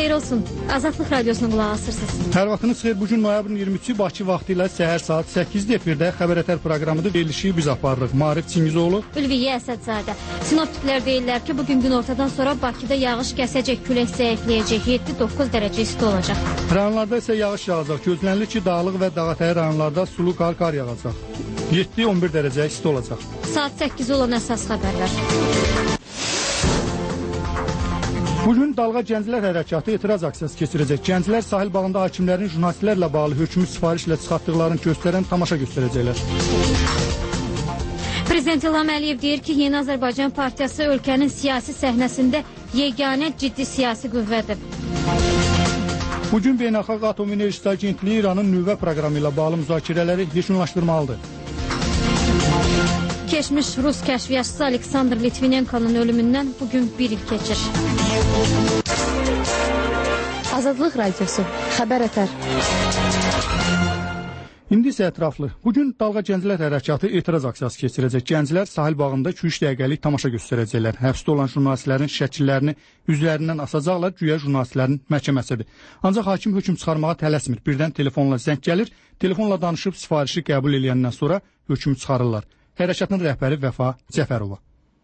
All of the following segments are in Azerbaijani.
xeyir olsun. Azadlıq Radiosuna qulaq asırsınız. Hər vaxtınız xeyir. Bugün noyabrın 23-cü Bakı vaxtı ilə səhər saat 8-də efirdə Xəbər Ətər proqramıdır. Verilişi biz aparırıq. Maarif Çingizoğlu, Ülviyə Əsədzadə. Sinoptiklər deyirlər ki, bugün günortadan sonra Bakıda yağış kəsəcək, külək zəifləyəcək, 7-9 dərəcə isti olacaq. Rayonlarda isə yağış yağacaq. Gözlənilir ki, dağlıq və dağətəyi rayonlarda sulu qar yağacaq. 7-11 dərəcə isti olacaq. Saat 8 olan əsas xəbərlər. Bugün Dalğa Gənclər Hərəkatı etiraz aksiyası keçirəcək. Gənclər sahil bağında hakimlərin jurnalistlərlə bağlı hökmü sifarişlə çıxartdıqlarını göstərən tamaşa göstərəcəklər. Prezident İlham Əliyev deyir ki, Yeni Azərbaycan Partiyası ölkənin siyasi səhnəsində yeganə ciddi siyasi qüvvədir. Bugün Beynəlxalq Atom Enerjisi Agentliyi İranın nüvə proqramı ilə bağlı müzakirələri yekunlaşdırmalıdır. Keçmiş Rus kəşfiyyatçısı Aleksandr Litvinenko'nun ölümündən bugün bir il keçir. Azadlıq Radiosu, Xəbər Ətər. İndi isə ətraflı. Bugün Dalğa Gənclər Hərəkatı etiraz aksiyası keçirəcək. Gənclər sahil bağında 2-3 dəqiqəlik tamaşa göstərəcəklər. Həbsdə olan jurnalistlərin şəkillərini üzlərindən asacaqlar, güya jurnalistlərin məhkəməsidir. Ancaq hakim hökm çıxarmağa tələsmir. Birdən telefonla zəng gəlir, telefonla danışıb sifarişi qəbul edəndən sonra hökmü çıxarırlar. Hərəkatın rəhbəri Vəfa Cəfərova.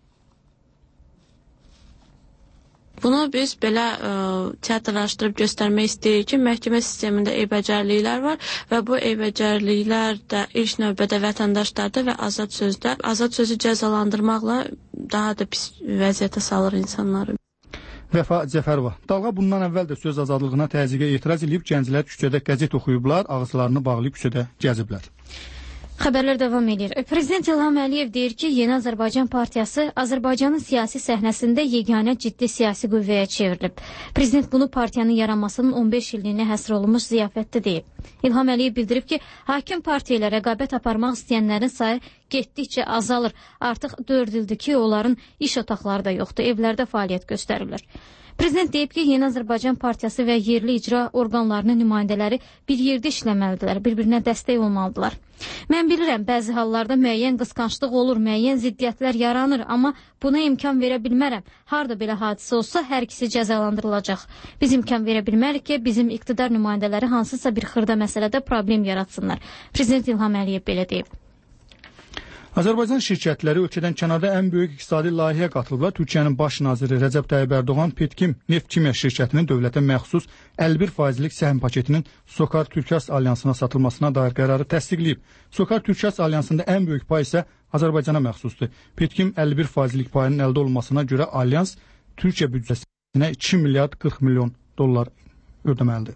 Bunu biz belə teatrlaşdırıb göstərmək istəyirik ki, məhkəmə sistemində eybəcərliklər var və bu eybəcərliklər də ilk növbədə vətəndaşlarda və azad sözü cəzalandırmaqla daha da pis vəziyyətə salır insanları. Vəfa Cəfərova. Dalğa bundan əvvəl də söz azadlığına təzyiqə etiraz edib, gənclər küçədə qəzet oxuyublar, ağızlarını bağlayıb küçədə gəziblər. Xəbərlər davam edir. Prezident İlham Əliyev deyir ki, Yeni Azərbaycan Partiyası Azərbaycanın siyasi səhnəsində yeganə ciddi siyasi qüvvəyə çevrilib. Prezident bunu partiyanın yaranmasının 15 illiyinə həsr olunmuş ziyafətdə deyib. İlham Əliyev bildirib ki, hakim partiya ilə rəqabət aparmaq istəyənlərin sayı getdikcə azalır. Artıq 4 ildir ki, onların iş otaqları da yoxdur, evlərdə fəaliyyət göstərirlər. Prezident deyib ki, Yeni Azərbaycan Partiyası və yerli icra orqanlarının nümayəndələri bir yerdə işləməlidirlər, bir-birinə dəstək olmalıdırlar. Mən bilirəm, bəzi hallarda müəyyən qısqanclıq olur, müəyyən ziddiyyətlər yaranır, amma buna imkan verə bilmərəm. Harda belə hadisə olsa, hər ikisi cəzalandırılacaq. Biz imkan verə bilmərik ki, bizim iqtidar nümayəndələri hansısa bir xırda məsələdə problem yaratsınlar. Prezident İlham Əliyev belə deyib. Azərbaycan şirkətləri ölkədən kənarda ən böyük iqtisadi layihəyə qatılıblar. Türkiyənin baş naziri Rəcəb Tayyib Ərdoğan Petkim Neft Kimya şirkətinin dövlətə məxsus 51%lik səhm paketinin Sokar Türkəs Alyansına satılmasına dair qərarı təsdiqləyib. Sokar Türkəs Alyansında ən böyük pay isə Azərbaycana məxsusdur. Petkim 51%lik payının əldə olmasına görə Alyans Türkiyə büdcəsinə 2 milyard 40 milyon dollar ödəməlidir.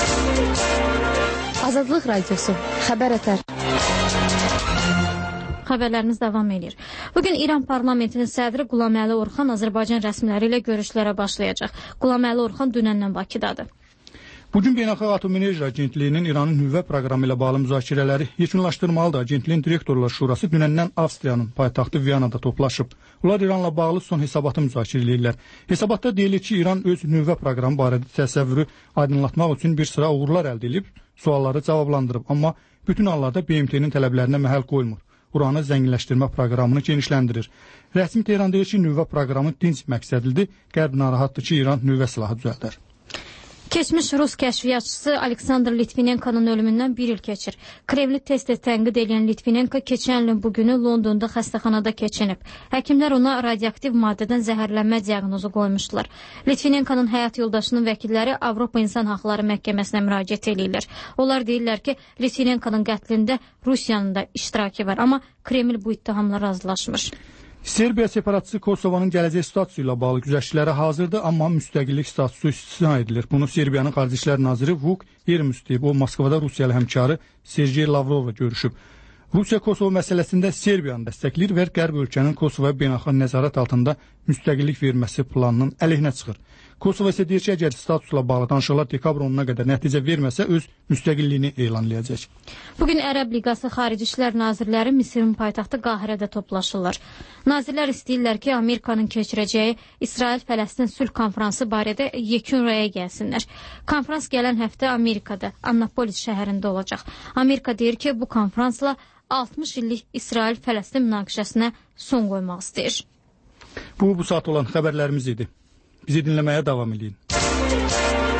Azadlıq Radiosu, Xəbər Ətər. Xəbərlərimiz davam edir. Bugün İran parlamentinin sədri Qulaməli Orxan Azərbaycan rəsmiləri ilə görüşlərə başlayacaq. Qulaməli Orxan dünəndən Bakıdadır. Bugün Beynəlxalq Atom Enerjisi Agentliyinin İranın nüvə proqramı ilə bağlı müzakirələri yekunlaşdırmalıdır. Agentliyin direktorlar şurası dünəndən Avstriyanın paytaxtı Viyanada toplaşıb. Onlar İranla bağlı son hesabatı müzakirə edirlər. Hesabatda deyilir ki, İran öz nüvə proqramı barədə təsəvvürü aydınlatmaq üçün bir sıra uğurlar əldə edib, sualları cavablandırıb. Amma bütün hallarda BMT-nin tələblərinə məhəl qoymur. Uranı zənginləşdirmə proqramını genişləndirir. Rəsmi Tehran deyir ki, nüvə proqramı dinc məqsədlidir. Qərb narahatdır ki, İran nüvə silahı düzəldər. Keçmiş Rus kəşfiyyatçısı Aleksandr Litvinenko'nun ölümündən bir il keçir. Kremli tez-tez tənqid edən Litvinenko keçən ilin bugünü Londonda xəstəxanada keçinib. Həkimlər ona radioaktiv maddədən zəhərlənmə diaqnozu qoymuşdular. Litvinenko'nun həyat yoldaşının vəkilləri Avropa İnsan Haqları Məhkəməsinə müraciət edirlər. Onlar deyirlər ki, Litvinenko'nun qətlində Rusiyanın da iştirakı var, amma Kreml bu ittihamla razılaşmır. Serbiya separatçısı Kosovanın gələcək statusu ilə bağlı güzəştlərə hazırdır, amma müstəqillik statusu istisna edilir. Bunu Serbiyanın Xarici İşlər naziri Vuk Yermis deyib. O, Moskvada Rusiyalı həmkarı Sergey Lavrovla görüşüb. Rusiya Kosovo məsələsində Serbiyanı dəstəkləyir və Qərb ölkənin Kosovaya beynəlxalq nəzarət altında müstəqillik verməsi planının əleyhinə çıxır. Kosovo isə deyir ki, əgər statusla bağlı danışıqlar dekabr 10-una qədər nəticə verməsə, öz müstəqilliyini elan edəcək. Bugün Ərəb Liqası Xarici İşlər Nazirləri Misirin paytaxtı Qahirədə toplaşırlar. Nazirlər istəyirlər ki, Amerikanın keçirəcəyi İsrail-Fələstin sülh konfransı barədə yekun rəyə gəlsinlər. Konfrans gələn həftə Amerikada, Annapolis şəhərində olacaq. Amerika deyir ki, bu konfransla 60 illik İsrail-Fələstin münaqişəsinə son qoymaq istəyir. Bu saat olan xəbərlərimiz idi. Bizi dinləməyə davam edin.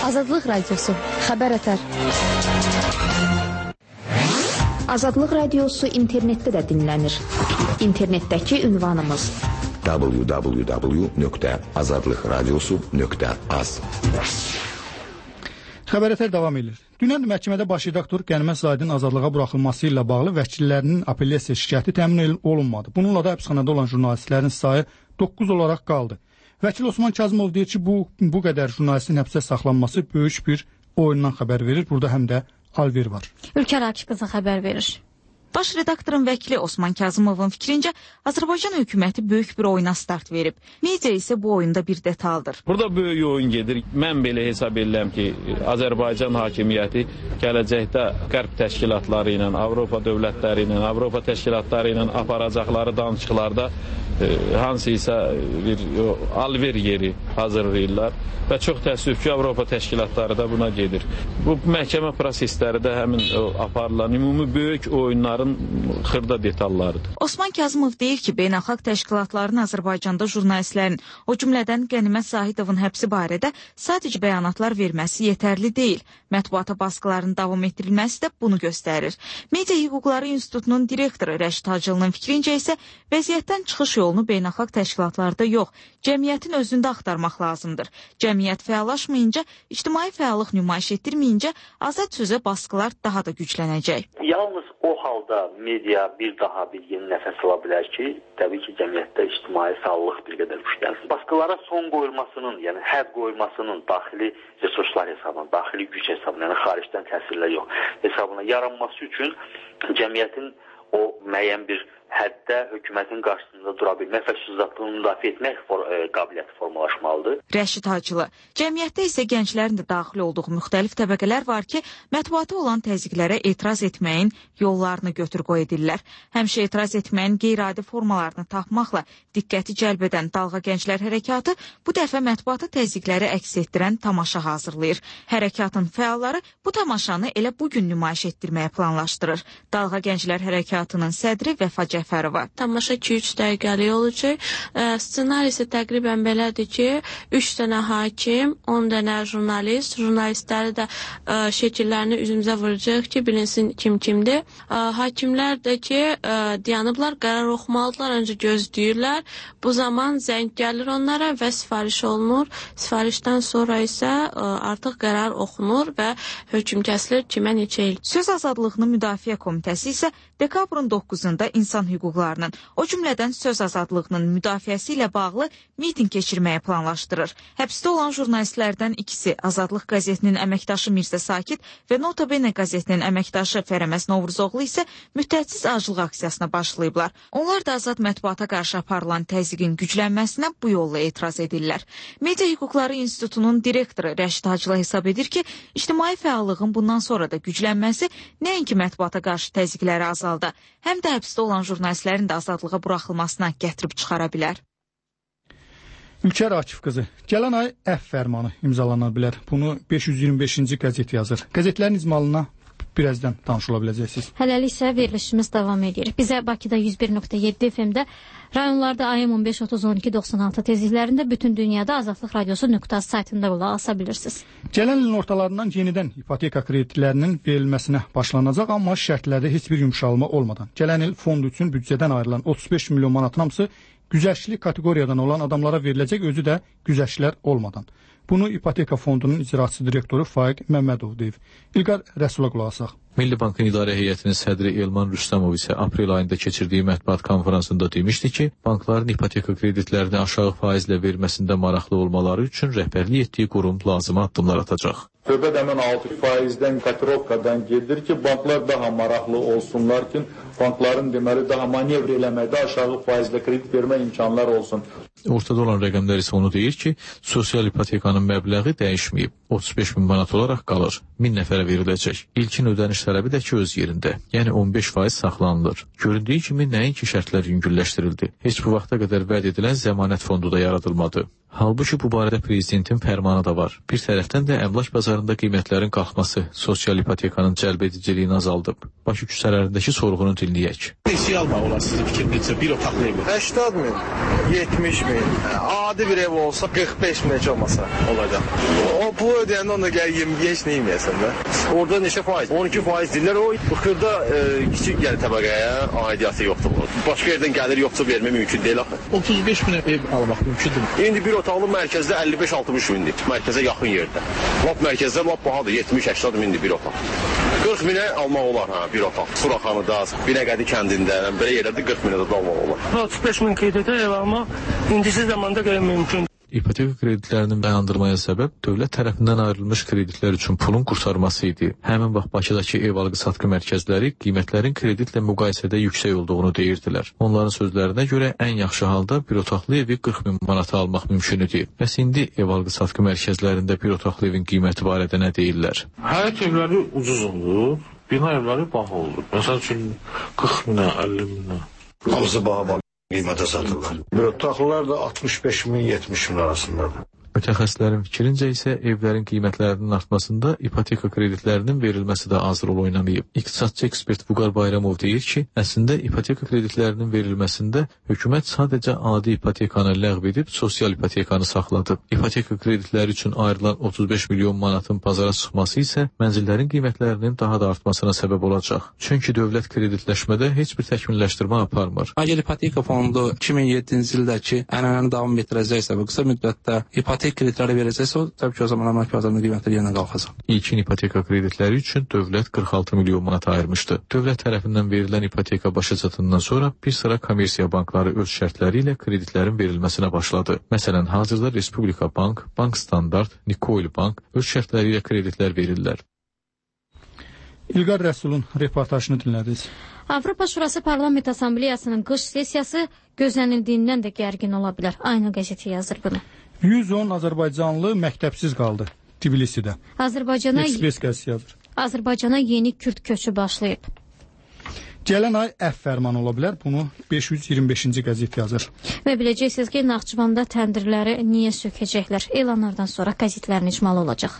Azadlıq Radiosu, xəbər ətər. Azadlıq Radiosu internetdə də dinlənir. İnternetdəki ünvanımız www.azadlıqradiosu.az. Xəbər ətər davam edir. Dünən məhkəmədə baş redaktor Qənimət Zahidin azadlığa buraxılması ilə bağlı vəkillərinin apellyasiya şikayəti təmin olunmadı. Bununla da həbsxanada olan jurnalistlərin sayı 9 olaraq qaldı. Vəkil Osman Kazımov deyir ki, bu qədər jurnalistin həbsə saxlanması böyük bir oyundan xəbər verir. Burada həm də alver var. Ülkər Akif qızı xəbər verir. Baş redaktorun vəkili Osman Kazımovun fikrincə Azərbaycan hökuməti böyük bir oyuna start verib. Media isə bu oyunda bir detaldır. Burada böyük oyun gedir. Mən belə hesab edirəm ki, Azərbaycan hakimiyyəti gələcəkdə qərb təşkilatları ilə, Avropa dövlətləri ilə, Avropa təşkilatları ilə aparacaqları danışıqlarda hansısa bir alver yeri hazırlayırlar və çox təəssüf ki, Avropa təşkilatları da buna gedir. Bu məhkəmə prosesləri də həmin aparılan ümumi böyük oyunların xırda detallarıdır. Osman Kazımov deyir ki, beynəlxalq təşkilatların Azərbaycanda jurnalistlərin, o cümlədən Qənimət Zahidovun həbsi barədə sadəcə bəyanatlar verməsi yetərli deyil. Mətbuata baskıların davam etdirilməsi də bunu göstərir. Media Hüquqları İnstitutunun direktoru Rəşid Hacılının fikrincə isə vəziyyətdən çıxış yolunu beynəlxalq təşkilatlarda yox, cəmiyyətin özündə axtarmaq lazımdır. Cəmiyyət fəallaşmayınca, ictimai fəallıq nümayiş etdirməyincə azad sözə baskılar daha da güclənəcək. Yalnız o halda media bir daha bir yeni nəfəs ala bilər ki, təbii ki, cəmiyyətdə ictimai fəallıq bir qədər güclənsin. Baskılara son qoyulmasının, yəni hədd qoyulmasının daxili resurslar hesabına, daxili güc hesabına, yəni xaricdən təsirlər yox hesabına yaranması üçün cəmiyyətin o müəyyən bir həddə hökumətin qarşısında dura bilmək və sözlüyünü müdafiə etmək qabiliyyəti formalaşmalıdır. Rəşid Hacılı, cəmiyyətdə isə gənclərin də daxil olduğu müxtəlif təbəqələr var ki, mətbuata olan təzyiqlərə etiraz etməyin yollarını götür-qoy edirlər. Həmişə etiraz etməyin qeyri-adi formalarını tapmaqla diqqəti cəlb edən Dalğa Gənclər Hərəkatı bu dəfə mətbuata təzyiqləri əks etdirən tamaşa hazırlayır. Hərəkatın fəalları bu tamaşanı elə bugün nümayiş etdirməyə planlaşdırır. Dalğa Gənclər Hərəkatının sədri Vəfa Cəfərova. Tamaşa 2-3 dəqiqəlik olacaq. Ssenari isə təqribən belədir ki, 3 dənə hakim, 10 dənə jurnalistləri də şəkillərini üzümüzə vuracaq ki, bilinsin kimdir. Hakimlər də ki, dayanıblar, qərar oxumalıdırlar, öncə gözləyirlər. Bu zaman zəng gəlir onlara və sifariş olunur. Sifarişdən sonra isə artıq qərar oxunur və hökm kəsilir kimə neçə il. Söz azadlığının müdafiə komitəsi isə dekabrın 9-da insan hüquqlarının, o cümlədən söz azadlığının müdafiəsi ilə bağlı miting keçirməyə planlaşdırır. Həbsdə olan jurnalistlərdən ikisi Azadlıq qəzetinin əməkdaşı Mirzə Sakit və Nota Bene qəzetinin əməkdaşı Fərəməz Novruzoğlu isə müddətsiz aclıq aksiyasına başlayıblar. Onlar da azad mətbuata qarşı aparılan təzyiqin güclənməsinə bu yolla etiraz edirlər. Media Hüquqları İnstitutunun direktoru Rəşid Hacılı hesab edir ki, ictimai fəallığın bundan sonra da güclənməsi nəinki mətbuata qarşı təzyiqləri azalda, həm də həbsdə olan jurnalistlərin də azadlığa buraxılmasına gətirib çıxara bilər. Ülkər Akif qızı, gələn ay əfv fərmanı imzalana bilər. Bunu 525-ci qəzet yazır. Qəzetlərin icmalına birazdan tanış ola biləcəksiniz. Hələlik isə verilişimiz davam edir. Bizə Bakıda 101.7 FM-də, rayonlarda AM 15-30-12-96 tezliklərində, bütün dünyada Azadlıq Radiosu.az saytında qulaq asa bilirsiniz. Gələn ilin ortalarından yenidən ipoteka kreditlərinin verilməsinə başlanacaq, amma şərtlərdə heç bir yumşalma olmadan. Gələn il fond üçün büdcədən ayrılan 35 milyon manatın hamısı güzəştli kateqoriyadan olan adamlara veriləcək, özü də güzəştlər olmadan. Bunu ipoteka fondunun icraçı direktoru Faiq Məmmədov deyib. İlqar Rəsula qulaq asaq. Milli Bankın İdarə Heyətinin sədri Elman Rüstəmov isə aprel ayında keçirdiyi mətbuat konferansında demişdi ki, bankların ipoteka kreditlərini aşağı faizlə verməsində maraqlı olmaları üçün rəhbərlik etdiyi qurum lazımi addımlar atacaq. Söhbət həmin 6%-dən, kotirovkadan gedir ki, banklar daha maraqlı olsunlar ki, bankların deməli daha manevr eləməkdə aşağı faizlə kredit vermə imkanlar olsun. Ortada olan rəqəmlər isə onu deyir ki, sosial ipotekanın məbləği dəyişməyib. 35 min manat olaraq qalır. 1000 nəfərə veriləcək. İlkin ödəniş tələbi də ki öz yerində. Yəni 15% saxlanılır. Göründüyü kimi nəinki şərtlər yüngülləşdirildi. Heç bu vaxta qədər vəd edilən zəmanət fondu da yaradılmadı. Halbuki bu barədə prezidentin fərmanı da var. Bir tərəfdən də əmlak bazarında qiymətlərin qalxması sosial ipotekanın cəlb ediciliyini azaldıb. Bakı küçələrindəki sorğunu dinləyək. Neçə almaq olar sizin fikrinizcə bir otaqlı ev? 80 min, 70 min. Adi bir ev olsa 45 min heç olmasa olacaq. O pul ödəyəndə onda gəlir 25 nə yeməyəsən də. Orada neçə faiz? 12% deyirlər. O xırda kiçik gəlir təbəqəyə aidiyyatı yoxdur. Başqa yerdən gəlir yoxsa vermək mümkün deyil axı. 35 minə ev almaq mümkündür. İndi bir otaqlı mərkəzdə 55-60 mindir. Mərkəzə yaxın yerdə. Lap mərkəzdə lap bahadır. 70-80 mindir bir otaq. 40 minə almaq olar bir otaq. Suraxanıda, Binəqədi kəndində, belə yerlərdə 40 minə də almaq olar. 35 min kreditə ev almaq indiki zamanda görə mümkündür. İpoteka kreditlərinin dayandırmaya səbəb dövlət tərəfindən ayrılmış kreditlər üçün pulun qurtarması idi. Həmin vaxt Bakıdakı ev alqı-satqı mərkəzləri qiymətlərin kreditlə müqayisədə yüksək olduğunu deyirdilər. Onların sözlərinə görə ən yaxşı halda bir otaqlı evi 40 min manata almaq mümkün idi. Bəs indi ev alqı-satqı mərkəzlərində bir otaqlı evin qiyməti barədə nə deyirlər? Həyət evləri ucuz olur, bina evləri baha olur. Məsəl üçün 40 minə, 50 minə. Hamısı baha qiymətə satırlar. Bir otaqlılar da 65 min, 70 min arasındadır. Mütəxəssislərin fikrincə isə evlərin qiymətlərinin artmasında ipoteka kreditlərinin verilməsi də az rol oynamayıb. İqtisadçı ekspert Vüqar Bayramov deyir ki, əslində ipoteka kreditlərinin verilməsində hökumət sadəcə adi ipotekanı ləğv edib sosial ipotekanı saxladı. İpoteka kreditləri üçün ayrılan 35 milyon manatın bazara çıxması isə mənzillərin qiymətlərinin daha da artmasına səbəb olacaq. Çünki dövlət kreditləşmədə heç bir təkmilləşdirmə aparmır. Əgər ipoteka fondu 2007-ci ildəki ənənəni davam etdirəcəksə və qısa müddətdə ipoteka kreditləri verəcəksə, təbii ki, o zaman əmək bazarında qiymətləri yenə qalxacaq. İlkin ipoteka kreditləri üçün dövlət 46 milyon manat ayırmışdı. Dövlət tərəfindən verilən ipoteka başa çatından sonra bir sıra kommersiya bankları öz şərtləri ilə kreditlərin verilməsinə başladı. Məsələn, hazırda Respublika Bank, Bank Standart, Nikoil Bank öz şərtləri ilə kreditlər verirlər. İlqar Rəsulun reportajını dinlədiniz. Avropa Şurası Parlament Assambleyasının qış sessiyası gözlənildiyindən də gərgin ola bilər. Aynı qəzeti yazır bunu. 110 Azərbaycanlı məktəbsiz qaldı Tbilisidə. Ekspres qəzeti yazır. Azərbaycana yeni Kürd köçü başlayıb. Gələn ay əf fərmanı ola bilər. Bunu 525-ci qəzet yazır. Və biləcəksiniz ki, Naxçıvanda təndirləri niyə sökəcəklər? Elanlardan sonra qəzetlərin icmalı olacaq.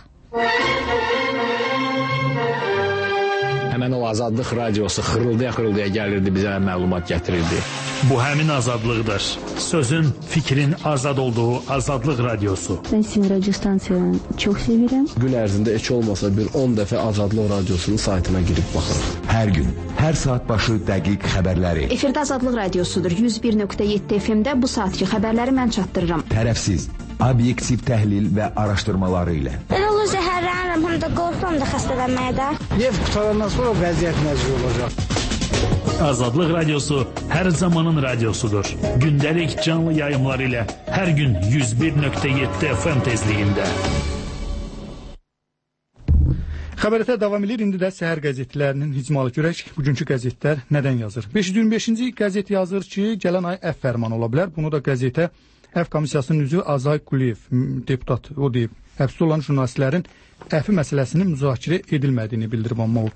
Həmən o Azadlıq radiosu xırıldaya gəlirdi, bizə məlumat gətirirdi. Bu həmin azadlıqdır. Sözün, fikrin azad olduğu Azadlıq radiosu. Ben sizin radyo stansiyanı çok sevirəm. Gün ərzində heç olmasa bir 10 dəfə Azadlıq radiosunun saytına girib baxırıq. Hər gün, hər saat başı dəqiq xəbərləri. Efirdə Azadlıq radiosudur. 101.7 FM-də bu saatki xəbərləri mən çatdırıram. Tərəfsiz, obyektiv təhlil və araşdırmaları ilə. Mən onu zəhərlənirəm, həm də qorxuram da xəstələnməyə də. Neft qutarandan sonra vəziyyət nəzir olacaq. Azadlıq radiosu hər zamanın radiosudur. Gündəlik canlı yayımlar ilə hər gün 101.7 FM tezliyində. Xəbərətə davam edir. İndi də səhər qəzetlərinin icmalı görək. Bugünkü qəzetlər nədən yazır? 525-ci qəzet yazır ki, gələn ay əf fərmanı ola bilər. Bunu da qəzetə əf komissiyasının üzvü Azay Quliyev, deputat, o deyib. Həbsdə olan jurnalistlərin əfi məsələsinin müzakirə edilmədiyini bildirib, amma o.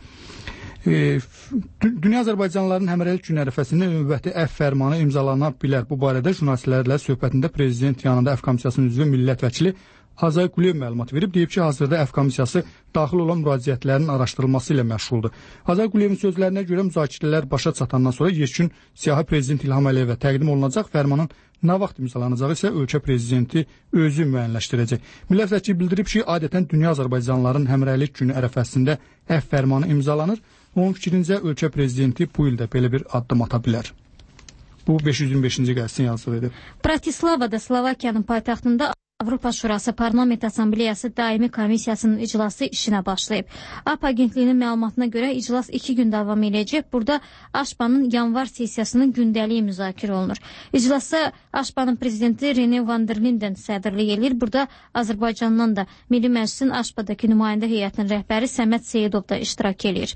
Dünya Azərbaycanlıların həmrəylik günü ərəfəsində növbəti əf fərmanı imzalana bilər. Bu barədə jurnalistlərlə söhbətində prezident yanında əf komissiyasının üzvü millət vəkili Azay Quliyev məlumat verib. Deyib ki, hazırda əf komissiyası daxil olan müraciətlərin araşdırılması ilə məşğuldur. Azay Quliyevin sözlərinə görə müzakirələr başa çatandan sonra yekun siyahı prezident İlham Əliyevə təqdim olunacaq. Fərmanın nə vaxt imzalanacağı isə ölkə prezidenti özü müəyyənləşdirəcək. Millət vəkili bildirib ki, adətən Dünya Azərbaycanlıların həmrəylik günü ərəfəsində əf fərmanı imzalanır. Onun fikrincə ölkə prezidenti bu ildə belə bir addım ata bilər. Bu 525-ci qəzetin yazığı idi. Bratislavada Slovakiyanın paytaxtında Avropa Şurası Parlament Assambleyası Daimi Komissiyasının iclası işinə başlayıb. AP agentliyinin məlumatına görə iclas 2 gün davam edəcək. Burada AŞPA'nın yanvar sessiyasının gündəliyi müzakirə olunur. İclasa AŞPA'nın prezidenti Rene Van der Linden sədrlik edir. Burada Azərbaycandan da Milli Məclisin AŞPA'dakı nümayəndə heyətinin rəhbəri Səməd Seyidov da iştirak edir.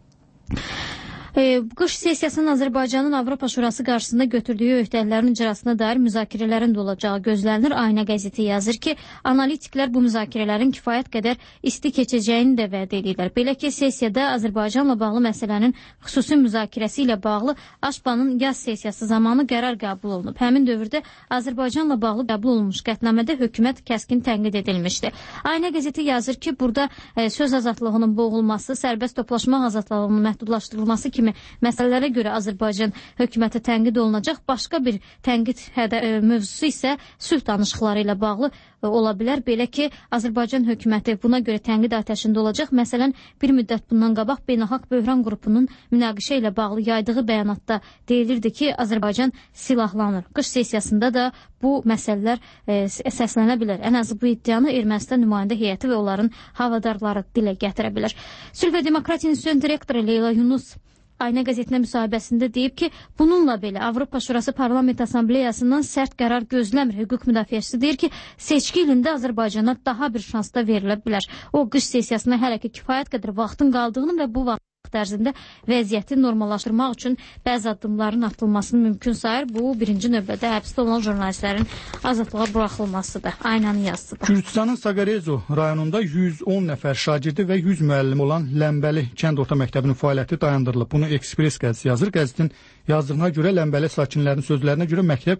Qış sessiyasının Azərbaycanın Avropa Şurası qarşısında götürdüyü öhdəliklərin icrasına dair müzakirələrin də olacağı gözlənilir. Ayna qəzeti yazır ki, analitiklər bu müzakirələrin kifayət qədər isti keçəcəyini də vəd edirlər. Belə ki, sessiyada Azərbaycanla bağlı məsələnin xüsusi müzakirəsi ilə bağlı AŞPA'nın yaz sessiyası zamanı qərar qəbul olunub. Həmin dövrdə Azərbaycanla bağlı qəbul olunmuş qətnamədə hökumət kəskin tənqid edilmişdi. Ayna qəzeti yazır ki, burada söz azadlığının boğulması, sərbəst toplaşmaq azadlığının məhdudlaşdırılması kimi kimi məsələlərə görə Azərbaycan hökuməti tənqid olunacaq. Başqa bir tənqid mövzusu isə sülh danışıqları ilə bağlı ola bilər. Belə ki, Azərbaycan hökuməti buna görə tənqid atəşində olacaq. Məsələn, bir müddət bundan qabaq Beynəlxalq Böhran qrupunun münaqişə ilə bağlı yaydığı bəyanatda deyilirdi ki, Azərbaycan silahlanır. Qış sessiyasında da bu məsələlər səslənə bilər. Ən azı bu iddianı Ermənistan nümayəndə heyəti və onların havadarları dilə gətirə bilər. Sülh və Demokratiya İnstitutunun direktoru Leyla Yunus Ayna qəzetinə müsahibəsində deyib ki, bununla belə Avropa Şurası Parlament Assambleyasından sərt qərar gözləmir. Hüquq müdafiəçisi deyir ki, seçki ilində Azərbaycana daha bir şans da verilə bilər. O, qış sessiyasına hələ ki kifayət qədər vaxtın qaldığını və bu vaxt ərzində vəziyyəti normallaşdırmaq üçün bəzi addımların atılmasını mümkün sayır. Bu, birinci növbədə həbsdə olan jurnalistlərin azadlığa buraxılmasıdır. Aynanın yazısıdır. Gürcüstanın Saqarezo rayonunda 110 nəfər şagirdi və 100 müəllim olan Ləmbəli kənd orta məktəbinin fəaliyyəti dayandırılıb. Bunu Ekspres qəzetisi yazır. Qəzetin yazdığına görə Ləmbəli sakinlərinin sözlərinə görə məktəb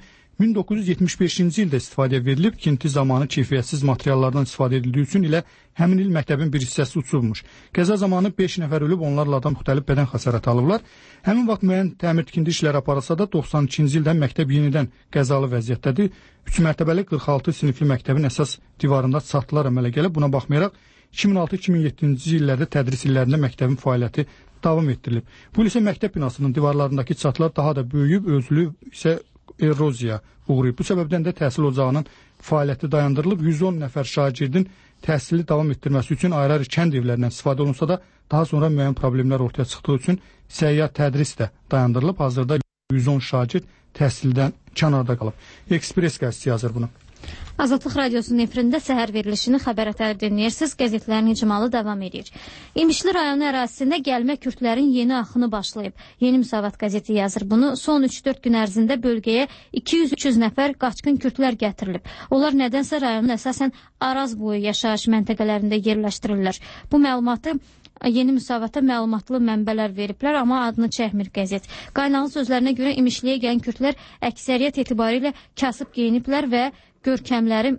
1975-ci ildə istifadəyə verilib. Tikinti zamanı keyfiyyətsiz materiallardan istifadə edildiyi üçün ilə həmin il məktəbin bir hissəsi uçulmuş. Qəza zamanı 5 nəfər ölüb, onlarla da müxtəlif bədən xəsarəti alıblar. Həmin vaxt müəyyən təmir tikinti işləri aparılsa da 92-ci ildən məktəb yenidən qəzalı vəziyyətdədir. 3 mərtəbəli 46 sinifli məktəbin əsas divarında çatılar əmələ gəlib. Buna baxmayaraq 2006-2007-ci illərdə tədris illərində məktəbin fəaliyyəti davam etdirilib. Bu il isə məktəb binasının divarlarındakı çatılar daha da böyüyüb, özlü isə eroziya uğrayıb. Bu səbəbdən də təhsil ocağının fəaliyyəti dayandırılıb. 110 nəfər şagirdin təhsili davam etdirməsi üçün ayrı-ayrı kənd evlərindən istifadə olunsa da daha sonra müəyyən problemlər ortaya çıxdığı üçün səyyar tədris də dayandırılıb. Hazırda 110 şagird təhsildən kənarda qalıb. Ekspres qəzetisi yazır bunu. Azadlıq Radiosunun efirində səhər verilişini xəbərətləri dinləyirsiniz. Qəzetlərin icmalı davam edir. İmişli rayonu ərazisində gəlmə kürdlərin yeni axını başlayıb. Yeni Müsavat qəzeti yazır bunu. Son 3-4 gün ərzində bölgəyə 200-300 nəfər qaçqın kürdlər gətirilib. Onlar nədənsə rayonun əsasən Araz boyu yaşayış məntəqələrində yerləşdirirlər. Bu məlumatı Yeni Müsavata məlumatlı mənbələr veriblər, amma adını çəkmir qəzet. Qaynağın sözlərinə görə İmişliyə gələn kürdlər əksəriyyət etibarilə kasıb geyiniblər və görkəmləri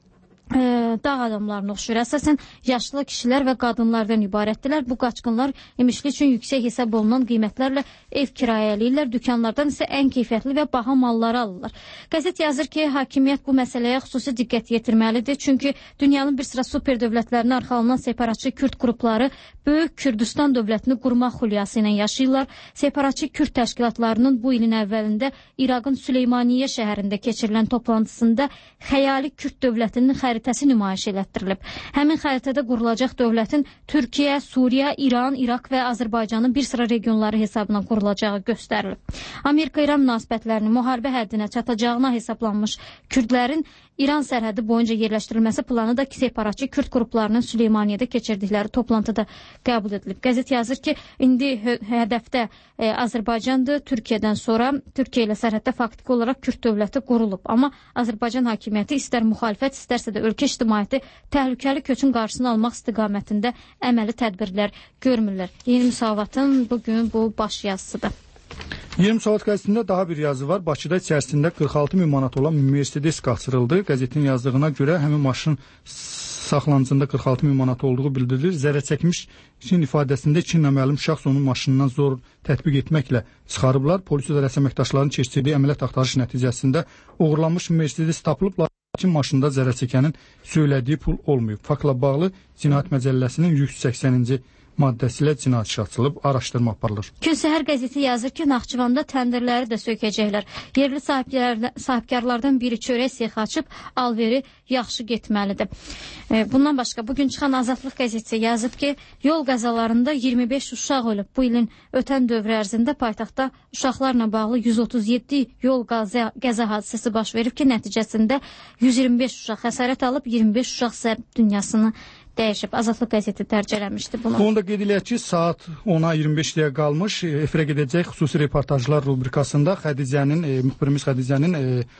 dağ adamlarına oxşur. Əsasən yaşlı kişilər və qadınlardan ibarətdirlər. Bu qaçqınlar İmişli üçün yüksək hesab olunan qiymətlərlə ev kirayələyirlər. Dükanlardan isə ən keyfiyyətli və baha malları alırlar. Qəzet yazır ki, hakimiyyət bu məsələyə xüsusi diqqət yetirməlidir. Çünki dünyanın bir sıra super dövlətlərinə arxalanan separatçı Kürd qrupları Böyük Kürdistan dövlətini qurmaq xülyası ilə yaşayırlar. Separatçı Kürd təşkilatlarının bu ilin əvvəlində İraqın Süleymaniyyə şəhərində keçirilən toplantısında xəyali Kürd dövlətinin xəritəsi nümayiş elətdirilib. Həmin xəritədə qurulacaq dövlətin Türkiyə, Suriya, İran, İraq və Azərbaycanın bir sıra regionları hesabına qurulacağı göstərilib. Amerika-İran münasibətlərinin müharibə həddinə çatacağına hesablanmış Kürdlərin İran sərhədi boyunca yerləşdirilməsi planı da separatçı Kürd qruplarının Süleymaniyedə keçirdikləri toplantıda qəbul edilib. Qəzet yazır ki, indi hədəfdə Azərbaycandır. Türkiyədən sonra Türkiyə ilə sərhəddə faktiki olaraq Kürd dövləti qurulub. Amma Azərbaycan hakimiyyəti istər müxalifət, istərsə də ölkə ictimaiyyəti təhlükəli köçün qarşısını almaq istiqamətində əməli tədbirlər görmürlər. Yeni Müsavatın bugün bu baş yazısıdır. Yeni Müsavat qəzetində daha bir yazı var. Bakıda içərisində 46 min manat olan Mercedes qaçırıldı. Qəzetin yazdığına görə həmin maşın saxlanıcında 46 min manat olduğu bildirilir. Zərər çəkmiş için ifadəsində 2 naməlum şəxs onun maşınından zor tətbiq etməklə çıxarıblar. Polis idarəsi əməkdaşlarının keçirdiyi əməliyyat axtarış nəticəsində uğurlanmış Mercedes tapılıb, lakin maşında zərər çəkənin söylədiyi pul olmayıb. Faktla bağlı Cinayət Məcəlləsinin 180-ci maddəsi ilə cinayət işi açılıb, araşdırma aparılır. Gün Səhər qəzeti yazır ki, Naxçıvanda təndirləri də sökəcəklər. Yerli sahibkarlardan biri çörək sexi açıb, alveri yaxşı getməlidir. Bundan başqa, bugün çıxan Azadlıq qəzeti yazıb ki, yol qəzalarında 25 uşaq ölüb. Bu ilin ötən dövr ərzində paytaxtda uşaqlarla bağlı 137 yol qəza hadisəsi baş verib ki, nəticəsində 125 uşaq xəsarət alıb, 25 uşaq isə dünyasını dəyişib. Azadlıq qəzeti dərc eləmişdi bunu. Onu da qeyd eləyək ki, saat 10-a 25 dəqiqə qalmış efirə gedəcək xüsusi reportajlar rubrikasında müxbirimiz Xədicənin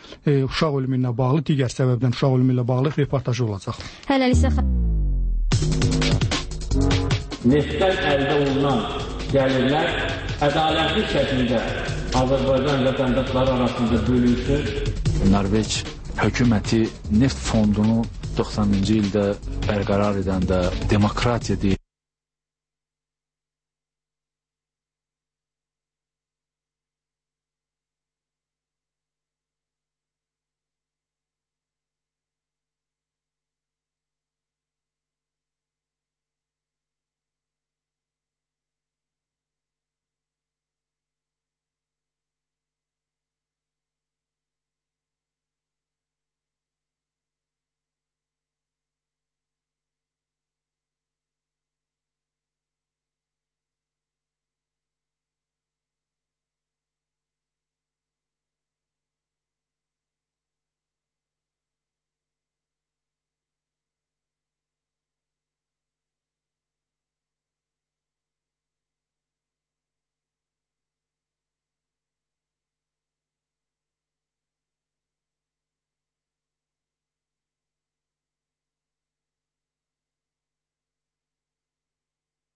uşaq ölümü ilə bağlı, digər səbəbdən uşaq ölümü ilə bağlı reportajı olacaq. Hələliksə neftdən əldə olunan gəlirlər ədalətli şəkildə Azərbaycan vətəndaşları arasında bölünsün. Norveç hökuməti neft fondunu 90-cı ildə bərqərar edən, demokratiya deyil.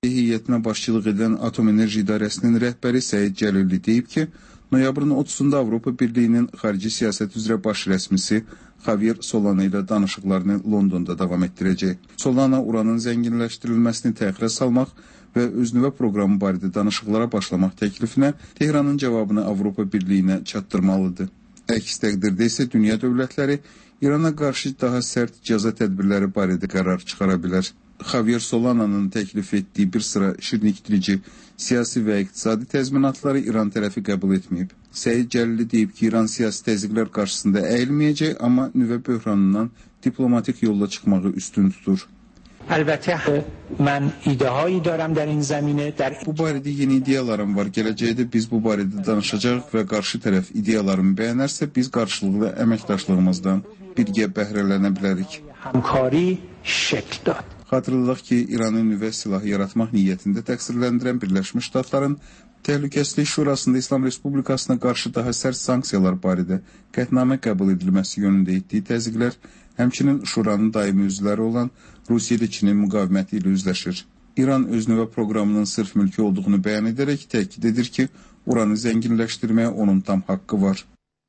heyətinə başçılıq edən Atom Enerji İdarəsinin rəhbəri Səid Cəlilli deyib ki, noyabrın 30-da Avropa Birliyinin xarici siyasət üzrə baş rəsmisi Javier Solana ilə danışıqlarını Londonda davam etdirəcək. Solana uranın zənginləşdirilməsini təxirə salmaq və öz nüvə proqramı barədə danışıqlara başlamaq təklifinə Tehranın cavabını Avropa Birliyinə çatdırmalıdır. Əks təqdirdə isə dünya dövlətləri İrana qarşı daha sərt cəza tədbirləri barədə qərar çıxara bilər. Javier Solana'nın təklif etdiyi bir sıra şirnikdirici siyasi və iqtisadi təzminatları İran tərəfi qəbul etməyib. Səid Cəlili deyib ki, İran siyasi təzyiqlər qarşısında əyilməyəcək, amma nüvə böhranından diplomatik yolla çıxmağı üstün tutur. Əlbəttə, mən ideaları daram در این زمینه. Bu barədə yeni ideyalarım var. Gələcəkdə biz bu barədə danışacağıq və qarşı tərəf ideyalarımı bəyənərsə, biz qarşılıqlı əməkdaşlığımızdan birgə bəhrələnə bilərik. Həmkarı şəkl dad. Xatırladaq ki, İranın nüvə silahı yaratmaq niyyətində təqsirləndirən Birləşmiş Ştatların Təhlükəsizlik Şurasında İslam Respublikasına qarşı daha sərt sanksiyalar barədə qətnamə qəbul edilməsi yönündə etdiyi təzyiqlər, həmçinin Şuranın daimi üzvləri olan Rusiya ilə Çinin müqaviməti ilə üzləşir. İran öz nüvə proqramının sırf mülki olduğunu bəyan edərək təkid edir ki, uranı zənginləşdirməyə onun tam haqqı var.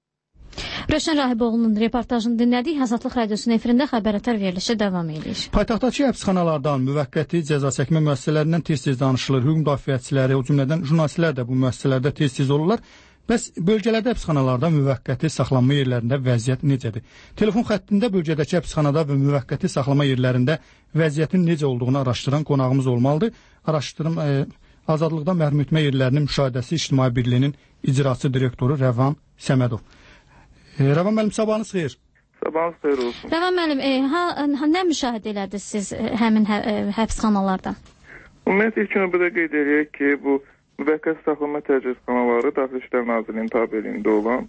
Rövşən Rahiboğlu'nun reportajını dinlədik. Azadlıq Radiosunun efirində xəbərətar verilişi davam edir. Paytaxtdakı həbsxanalardan, müvəqqəti cəza çəkmə müəssisələrindən tez-tez danışılır. Hüquq müdafiəçiləri, o cümlədən jurnalistlər də bu müəssisələrdə tez-tez olurlar. Bəs bölgələrdə həbsxanalarda müvəqqəti saxlanma yerlərində vəziyyət necədir? Telefon xəttində bölgədəki həbsxanada və müvəqqəti saxlama yerlərində vəziyyətin necə olduğunu araşdıran qonağımız olmalıdır. Araşdırım Azadlıqda məhrum etmə yerlərinin müşahidəsi İctimai Birliyinin icraçı direktoru Rəvan Səmədov. Rəvan müəllim, sabahınız xeyir. Sabahınız xeyir olsun. Rəvan müəllim, nə müşahidə elədiniz siz həmin həbsxanalarda? Ümumiyyətlə, ilk növbədə qeyd edək ki, bu müvəqqəti saxlama təcridxanaları Daxili İşlər Nazirliyinin tabeliyində olan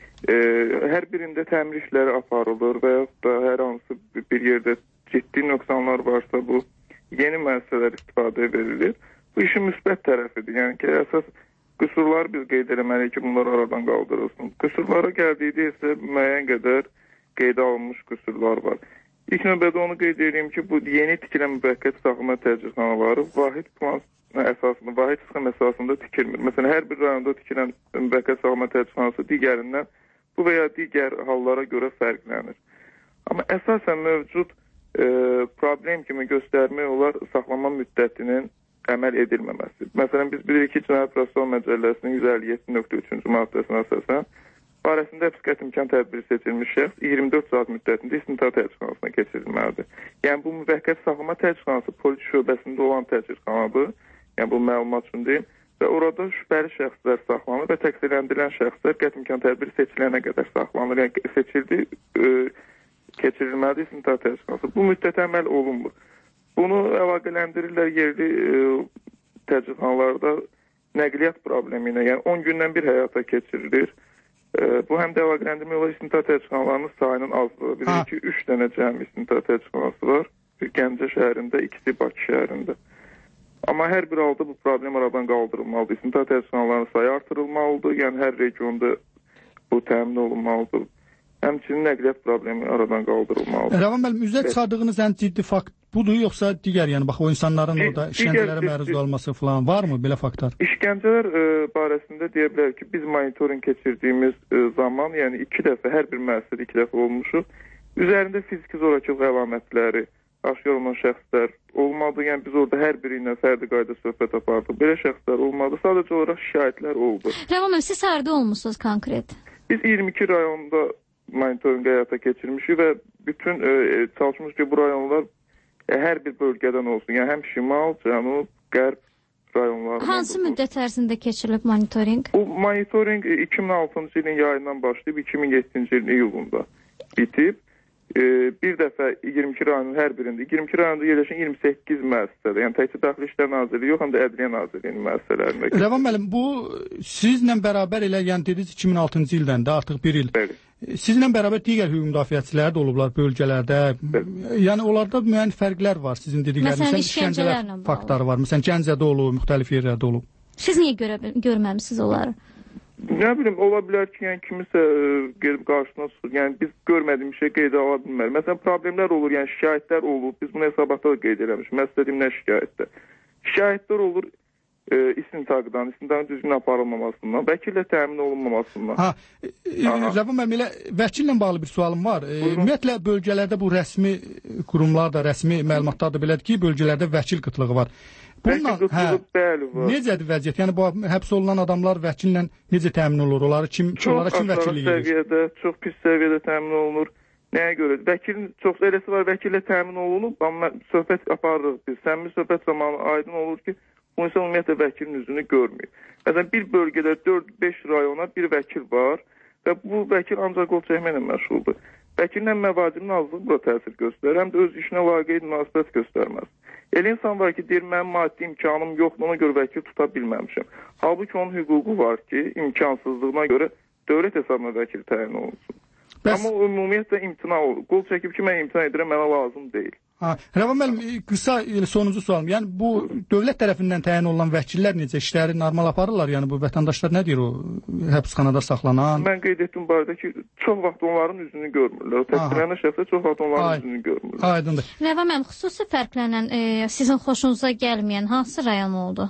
hər birində təmir işləri aparılır və yaxud da hər hansı bir yerdə ciddi nöqsanlar varsa bu yeni müəssisələr istifadəyə verilir. Bu işin müsbət tərəfidir. Yəni ki, əsas qüsurları biz qeyd eləməliyik ki, bunlar aradan qaldırılsın. Qüsurlara gəldikdə isə müəyyən qədər qeydə alınmış qüsurlar var. İlk növbədə onu qeyd edeyim ki, bu yeni tikilən müvəqqəti saxlama təcridxanaları vahid plan əsasında, vahid sxem əsasında tikilmir. Məsələn, hər bir rayonda tikilən müvəqqəti saxlama təcridxanası digərindən bu və ya digər hallara görə fərqlənir. Amma əsasən mövcud problem kimi göstərmək olar saxlama müddətinin əməl edilməməsi. Məsələn, biz bilirik ki, Cinayət Prosessual Məcəlləsinin 157.3-cü maddəsinə əsasən barəsində həbs qəti imkan tədbiri seçilmiş şəxs 24 saat müddətində istintaq təcridxanasına keçirilməlidir. Yəni, bu müvəqqəti saxlama təcridxanası polis şöbəsində olan təcridxanadır. Yəni, bu məlumat üçün deyim. Və orada şübhəli şəxslər saxlanır və təqsirləndirilən şəxslər qəti imkan tədbiri seçilənə qədər saxlanır. Yəni, seçildi, keçirilməlidir istintaq təcridxanası. Bu müddət əməl olunmur. Bunu əlaqələndirirlər yerli təcridxanalarda nəqliyyat problemi ilə, yəni 10 gündən bir həyata keçirilir. Bu həm də əlaqələndirmək olar istintaq təcridxanalarının sayının azlığı. Bilirik ki, 3 dənə cəmi istintaq təcridxanası var. Bir Gəncə şəhərində, ikisi Bakı şəhərində. Amma hər bir halda bu problem aradan qaldırılmalıdır. İstintaq təcridxanalarının sayı artırılmalıdır. Yəni hər regionda bu təmin olunmalıdır. Həmçinin nəqliyyat problemi aradan qaldırılmalıdır. Rəvan müəllim, üzrə çıxardığınız ən ciddi fakt budur, yoxsa digər, yəni bax o insanların orada işgəncələrə məruz qalması falan varmı belə faktlar? İşgəncələr barəsində deyə bilər ki, biz monitoring keçirdiyimiz zaman, yəni 2 dəfə, hər bir müəssisədə 2 dəfə olmuşuq. Üzərində fiziki zorakılıq əlamətləri aşkar olunan şəxslər olmadı. Yəni biz orada hər biri ilə fərdi qayda söhbət apardıq. Belə şəxslər olmadı. Sadəcə olaraq şikayətlər oldu. Rəvan müəllim, siz harda olmusunuz konkret? Biz 22 rayonda monitoring həyata keçirmişik və bütün çalışmış ki, bu rayonlar hər bir bölgədən olsun. Yəni həm şimal, cənub, qərb rayonlarından. Hansı müddət ərzində keçirilib monitoring? Bu monitoring 2006-cı ilin yayından başlayıb 2007-ci ilin iyulunda bitib. Bir dəfə 22 rayonun hər birində, 22 rayonda yerləşən 28 müəssisədə, yəni təkcə Daxili İşlər Nazirliyi yox, həm də Ədliyyə Nazirliyinin müəssisələrində. Rəvan müəllim, bu sizlə bərabər elə, yəni dediniz 2006-cı ildən də artıq bir il. Bəli. Sizinlə bərabər digər hüquq müdafiəçilər də olublar bölgələrdə. Yəni onlarda müəyyən fərqlər var sizin dedikləriniz. Məsələn, işgəncələrlə faktları var. Məsələn, Gəncədə olub, müxtəlif yerlərdə olub. Siz niyə görməmisiniz onları? Nə bilim, ola bilər ki, yəni kimisə gelib qarşısına çıxır. Yəni biz görmədiyimiz şey qeydə ala bilmərik. Məsələn, problemlər olur, yəni şikayətlər olur. Biz bunu hesabatda da qeyd eləmişik. Mən istədiyim nə şikayətdə. Şikayətlər olur istintaqdan düzgün aparılmamasından, vəkillə təmin olunmamasından. Rəvan müəllim, elə vəkillə bağlı bir sualım var. Ümumiyyətlə, bölgələrdə bu rəsmi qurumlar da, rəsmi məlumatlar da belədir ki, bölgələrdə vəkil qıtlığı var. Vəkil qıtlığı bəli var. Necədir vəziyyət? Yəni, bu həbs olunan adamlar vəkillə necə təmin olur? Onlara kim vəkillik edir? Çox pis səviyyədə təmin olunur. Nəyə görə? Vəkilin çox eləsi var, vəkillə təmin olunub, amma söhbət aparırıq biz. Səmimi söhbət zamanı aydın olur ki, bu insan ümumiyyətlə vəkilin üzünü görmür. Məsələn, bir bölgədə 4-5 rayona bir vəkil var və bu vəkil ancaq qol çəkməklə məşğuldur. Vəkilin həm məvacibinin azlığı bura təsir göstərir, həm də öz işinə laqeyd münasibət göstərməz. Elə insan var ki, deyir, mənim maddi imkanım yoxdur, ona görə vəkil tuta bilməmişəm. Halbuki onun hüququ var ki, imkansızlığına görə dövlət hesabına vəkil təyin olunsun. Amma ümumiyyətlə imtina olur. Qol çəkib ki, mən imtina edirəm, mənə lazım deyil. Rəvan müəllim, qısa sonuncu sualım. Yəni, bu dövlət tərəfindən təyin olunan vəkillər necə işləri normal aparırlar? Yəni, bu vətəndaşlar nə deyir o həbsxanada saxlanan? Mən qeyd etdim barədə ki, çox vaxt onların üzünü görmürlər. O təqdirlənən şəxslər çox vaxt onların üzünü görmürlər. Aydındır. Rəvan müəllim, xüsusi fərqlənən, sizin xoşunuza gəlməyən hansı rayon oldu?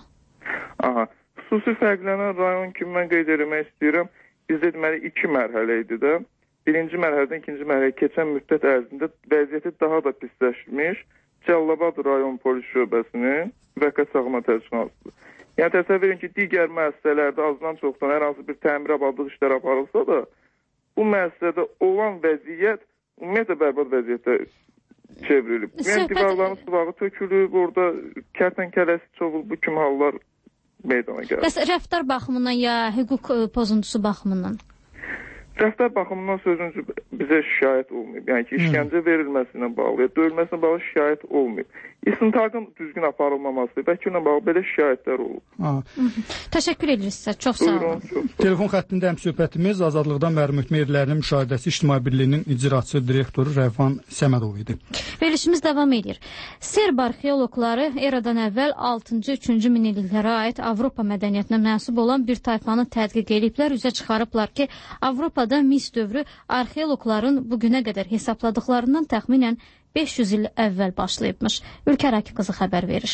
Xüsusi fərqlənən rayon kimi mən qeyd etmək istəyirəm. Bizdə deməli 2 mərhələ idi də. Birinci mərhələdən ikinci mərhələyə keçən müddət ərzində vəziyyəti daha da pisləşmiş Cəlilabad rayon polis şöbəsinin müvəqqəti saxlama təşkilatıdır. Yəni təsəvvür edin ki, digər müəssisələrdə azdan çoxdan hər hansı bir təmir abadlıq işləri aparılsa da, bu müəssisədə olan vəziyyət ümumiyyətlə bərbad vəziyyətə çevrilib. Yəni divarların sıvağı tökülüb, orada kərtənkələsi çoxul, bu kimi hallar meydana gəlir. Bəs rəftar baxımından ya hüquq pozuntusu baxımından? Rəftar baxımından sözünüzü bizə şikayət olmayıb. Yəni ki, işgəncə verilməsinə bağlı, ya döyülməsinə bağlı şikayət olmayıb. İstintaqın düzgün aparılmaması, vəkillə bağlı belə şikayətlər olub. Təşəkkür edirik sizə, çox sağ olun. Telefon xəttində həmsöhbətimiz Azadlıqdan məhrum etmə yerlərinin müşahidəsi İctimai Birliyinin icraçı direktoru Rəvan Səmədov idi. Verilişimiz davam edir. Serb arxeoloqları eradan əvvəl 6-3-cü minilliklərə aid Avropa mədəniyyətinə mənsub olan bir tayfanı tədqiq ediblər, üzə çıxarıblar ki, Avropada mis dövrü arxeoloqların bugünə qədər hesabladıqlarından təxminən 500 il əvvəl başlayıbmış. Ülkə Rakib qızı xəbər verir.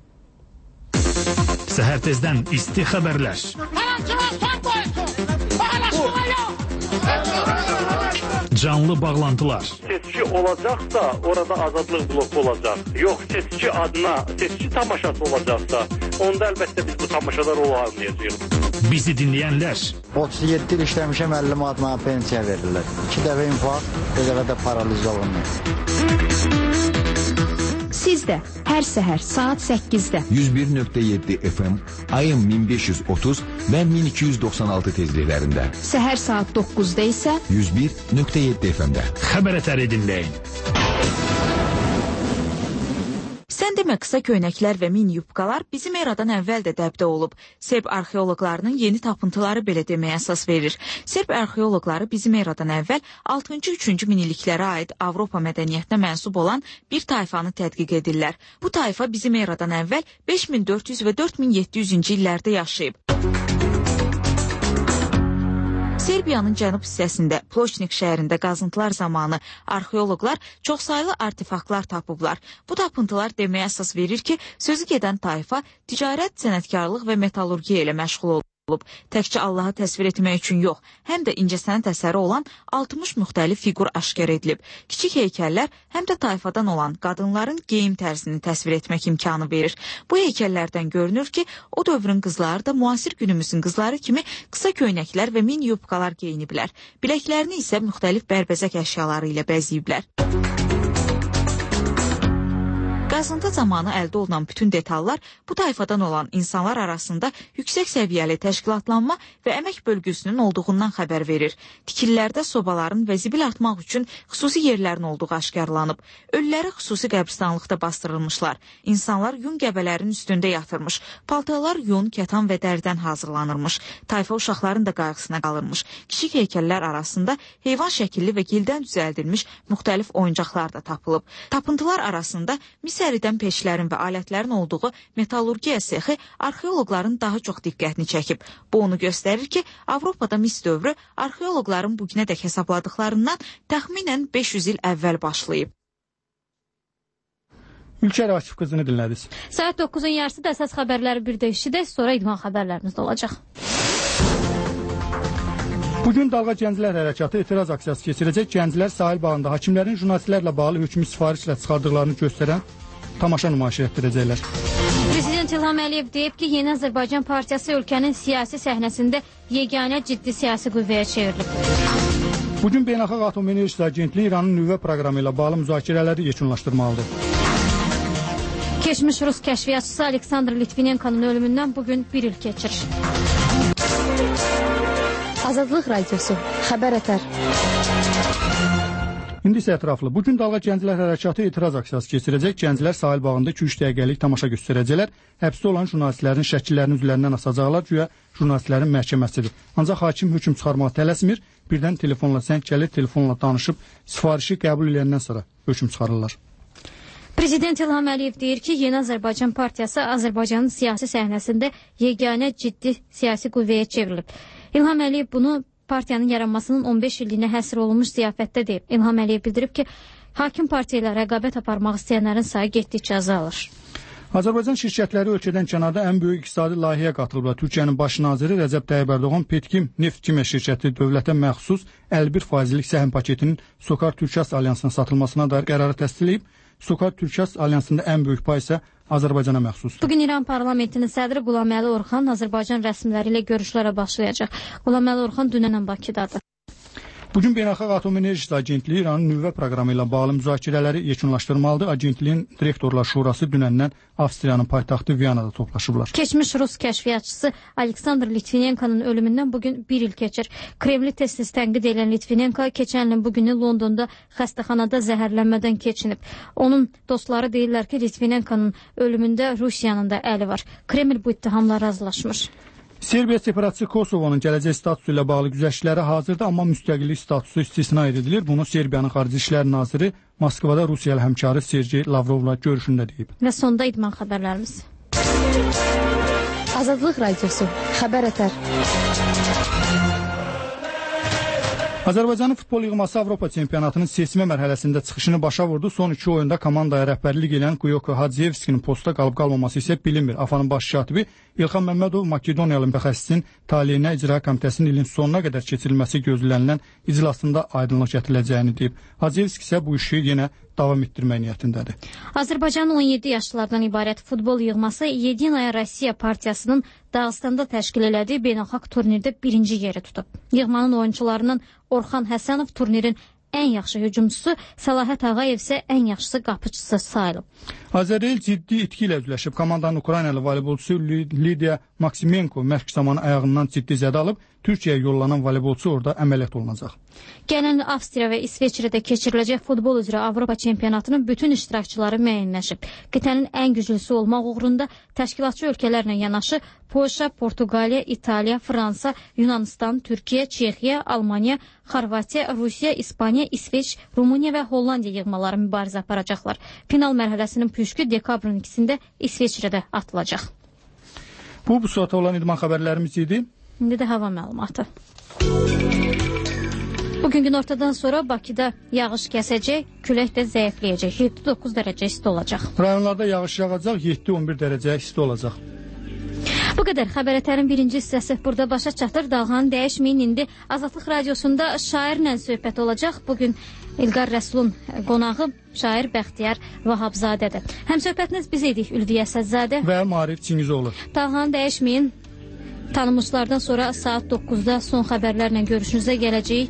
Səhər tezdən isti xəbərlər. Canlı bağlantılar. Seçki olacaqsa, orada azadlıq bloku olacaq. Yox, seçki adına, seçki tamaşası olacaqsa, onda əlbəttə biz bu tamaşalar olmayacağıq. Bizi dinləyənlər. 37 il işləmişəm, 50 manat mənə pensiya verirlər. 2 dəfə infarkt, bir dəfə də paraliza olunur. Siz də hər səhər saat 8-də 101.7 FM, ayın 1530 və 1296 tezliklərində. Səhər saat 9-da isə 101.7 FM-də. Xəbər ətəri dinləyin. Sən demə, qısa köynəklər və mini yubkalar bizim eradan əvvəl də dəbdə olub. Serb arxeoloqlarının yeni tapıntıları belə deməyə əsas verir. Serb arxeoloqları bizim eradan əvvəl 6-3-cü minilliklərə aid Avropa mədəniyyətinə mənsub olan bir tayfanı tədqiq edirlər. Bu tayfa bizim eradan əvvəl 5400 və 4700-cü illərdə yaşayıb. Serbiyanın cənub hissəsində Ploçnik şəhərində qazıntılar zamanı arxeoloqlar çoxsaylı artefaktlar tapıblar. Bu tapıntılar deməyə əsas verir ki, sözü gedən tayfa ticarət, sənətkarlıq və metallurgiya ilə məşğul olub. Təkcə Allahı təsvir etmək üçün yox, həm də incəsənət əsəri olan 60 müxtəlif fiqur aşkar edilib. Kiçik heykəllər həm də tayfadan olan qadınların geyim tərzini təsvir etmək imkanı verir. Bu heykəllərdən görünür ki, o dövrün qızları da müasir günümüzün qızları kimi qısa köynəklər və mini yubkalar geyiniblər. Biləklərini isə müxtəlif bərbəzək əşyaları ilə bəzəyiblər. Qazıntı zamanı əldə olunan bütün detallar bu tayfadan olan insanlar arasında yüksək səviyyəli təşkilatlanma və əmək bölgüsünün olduğundan xəbər verir. Tikililərdə sobaların və zibil atmaq üçün xüsusi yerlərin olduğu aşkarlanıb. Ölüləri xüsusi qəbristanlıqda bastırılmışlar. İnsanlar yun qəbələrinin üstündə yatırmış. Paltarlar yun, kətan və dərdən hazırlanırmış. Tayfa uşaqların da qayğısına qalırmış. Kiçik heykəllər arasında heyvan şəkilli və gildən düzəldilmiş müxtəlif oyuncaqlar da tapılıb. Tapıntılar arasında misəridən peşlərin və alətlərin olduğu metallurgiya sexi arxeoloqların daha çox diqqətini çəkib. Bu onu göstərir ki, Avropada mis dövrü arxeoloqların bugünədək hesabladıqlarından təxminən 500 il əvvəl başlayıb. Ülker Akif qızını dinlədiniz. Saat 9-un yarısı da əsas xəbərləri bir də işidə, sonra idman xəbərlərimiz də olacaq. Bugün Dalğa Gənclər Hərəkatı etiraz aksiyası keçirəcək. Gənclər sahil bağında hakimlərin jurnalistlərlə bağlı hökmü sifarişlə çıxardıqlarını göstərən tamaşa nümayiş etdirəcəklər. Prezident İlham Əliyev deyib ki, Yeni Azərbaycan Partiyası ölkənin siyasi səhnəsində yeganə ciddi siyasi qüvvəyə çevrilib. Bugün Beynəlxalq Atom Enerjisi Agentliyi İranın nüvə proqramı ilə bağlı müzakirələri yekunlaşdırmalıdır. Keçmiş Rus kəşfiyyatçısı Aleksandr Litvinenkonun ölümündən bugün bir il keçir. Azadlıq Radiosu, xəbər ətər. İndi isə ətraflı. Bugün Dalğa Gənclər Hərəkatı etiraz aksiyası keçirəcək. Gənclər sahil bağında 2-3 dəqiqəlik tamaşa göstərəcəklər. Həbsdə olan jurnalistlərin şəkillərini üzlərindən asacaqlar, güya jurnalistlərin məhkəməsidir. Ancaq hakim hökm çıxarmağa tələsmir. Birdən telefonla zəng gəlir, telefonla danışıb sifarişi qəbul edəndən sonra hökm çıxarırlar. Prezident İlham Əliyev deyir ki, Yeni Azərbaycan Partiyası Azərbaycanın siyasi səhnəsində yeganə ciddi siyasi qüvvəyə çevrilib. İlham Əliyev bunu partiyanın yaranmasının 15 illiyinə həsr olunmuş ziyafətdə deyib. İlham Əliyev bildirib ki, hakim partiya ilə rəqabət aparmaq istəyənlərin sayı getdikcə azalır. Azərbaycan şirkətləri ölkədən kənarda ən böyük iqtisadi layihəyə qatılıblar. Türkiyənin baş naziri Rəcəb Tayyib Ərdoğan Petkim Neft Kimya şirkəti dövlətə məxsus 51%lik səhm paketinin Sokar Türkiyas alyansına satılmasına dair qərarı təsdiqləyib. Sokar Türkiyas alyansında ən böyük pay isə Azərbaycana məxsusdur. Bugün İran parlamentinin sədri Qulaməli Orxan Azərbaycan rəsmiləri ilə görüşlərə başlayacaq. Qulaməli Orxan dünənən Bakıdadır. Bugün Beynəlxalq Atom Enerjisi Agentliyi İranın nüvə proqramı ilə bağlı müzakirələri yekunlaşdırmalıdır. Agentliyin direktorlar şurası dünəndən Avstriyanın paytaxtı Viyanada toplaşıblar. Keçmiş Rus kəşfiyyatçısı Aleksandr Litvinenkonun ölümündən bugün bir il keçir. Kremli tez-tez tənqid edən Litvinenko keçən ilin bugünü Londonda xəstəxanada zəhərlənmədən keçinib. Onun dostları deyirlər ki, Litvinenkonun ölümündə Rusiyanın da əli var. Kreml bu ittihamla razılaşmır. Serbiya separatçı Kosovonun gələcək statusu ilə bağlı güzəştləri hazırda, amma müstəqillik statusu istisna edilir. Bunu Serbiyanın Xarici İşlər Naziri Moskvada Rusiyalı həmkarı Sergey Lavrovla görüşündə deyib. Və sonda idman xəbərlərimiz. Azadlıq Radiosu, xəbər ətər. Azərbaycanın futbol yığması Avropa çempionatının seçmə mərhələsində çıxışını başa vurdu. Son 2 oyunda komandaya rəhbərlik edən Kuyoko Hadziyevskinin posta qalıb-qalmaması isə bilinmir. AFFA-nın baş katibi İlxan Məmmədov Makedoniyalı mütəxəssisin taleyinə icra komitəsinin ilin sonuna qədər keçirilməsi gözlənilən iclasında aydınlıq gətiriləcəyini deyib. Hadziyevski isə bu işi yenə davam etdirmək niyyətindədir. Azərbaycanın 17 yaşlılardan ibarət futbol yığması Yedinaya Rusiya partiyasının Dağıstanda təşkil elədiyi beynəlxalq turnirdə birinci yeri tutub. Yığmanın oyunçularından Orxan Həsənov turnirin ən yaxşı hücumçusu, Səlahət Ağayev isə ən yaxşısı qapıcısı sayılıb. Azərbaycan ciddi itki ilə üzləşib. Komandanın Ukraynalı voleybolçusu Lidiya Maksimenko məşq zamanı ayağından ciddi zədə alıb. Türkiyəyə yollanan voleybolçu orada əməliyyat olunacaq. Gələn Avstriya və İsveçrədə keçiriləcək futbol üzrə Avropa çempionatının bütün iştirakçıları müəyyənləşib. Qitənin ən güclüsü olmaq uğrunda təşkilatçı ölkələrlə yanaşı Polşa, Portuqaliya, İtaliya, Fransa, Yunanistan, Türkiyə, Çexiya, Almaniya, Xorvatiya, Rusiya, İspaniya, İsveç, Rumıniya və Hollandiya yığmaları mübarizə aparacaqlar. Final mərhələsinin püşkü dekabrın 2-sində İsveçrədə atılacaq. Bu saata olan idman xəbərlərimiz idi. İndi də hava məlumatı. Bugün günortadan sonra Bakıda yağış kəsəcək, külək də zəifləyəcək. 7-9 dərəcə isti olacaq. Rayonlarda yağış yağacaq, 7-11 dərəcə isti olacaq. Bu qədər xəbərətərin birinci hissəsi burada başa çatır. Dalğanı dəyişməyin, indi Azadlıq Radiosunda şairlə söhbət olacaq. Bugün İlqar Rəsulun qonağı şair Bəxtiyar Vahabzadədir. Həmsöhbətiniz biz idik Ülviyə Səzzadə və Marif Çingizoğlu. Dalğanı dəyişməyin. Tanınmışlardan sonra saat 9-da son xəbərlərlə görüşünüzə gələcəyik.